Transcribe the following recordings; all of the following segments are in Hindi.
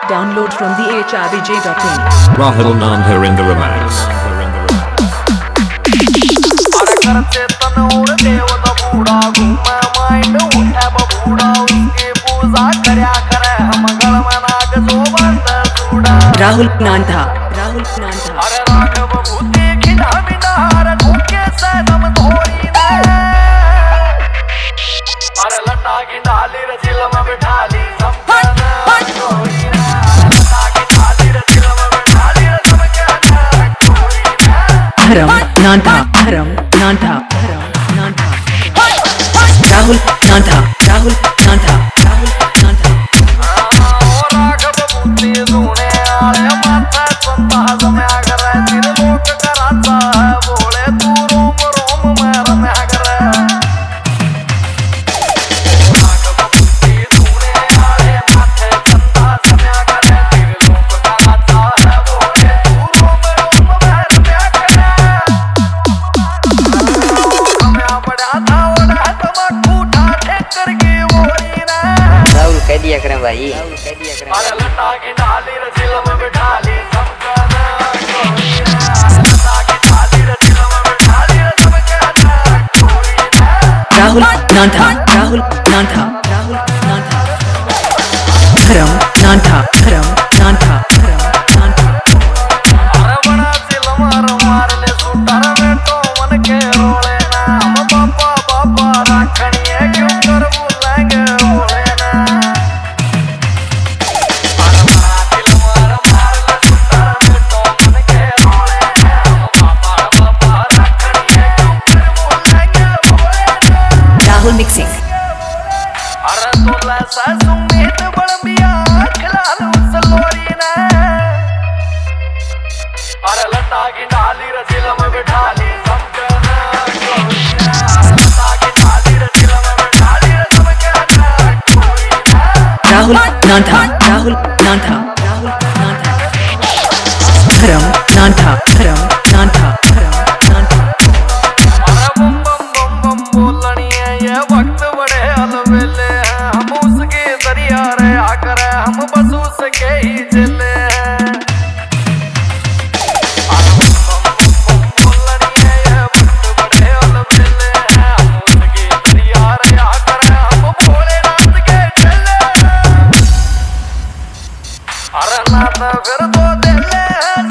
Download from the hrbj.in. Rahul Nandha in the remix. Rahul Nandha. Haram Nandha. Rahul Nandha. Rahul Nandha. कह दिया करें भाई। Rahul Nandha. Haram Nandha. Rahul mixing. Rahul Nandha. Haram Nandha. वक्त बड़े अलबेले हैं हम उसके दरिया रे आकर हम बस उसके ही चले फिर तो दिले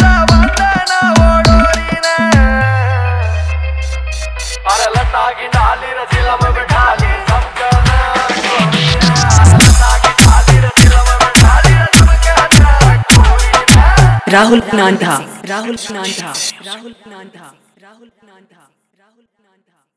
अरे लटा की डाली रसीला में बैठा ली Rahul Nandha.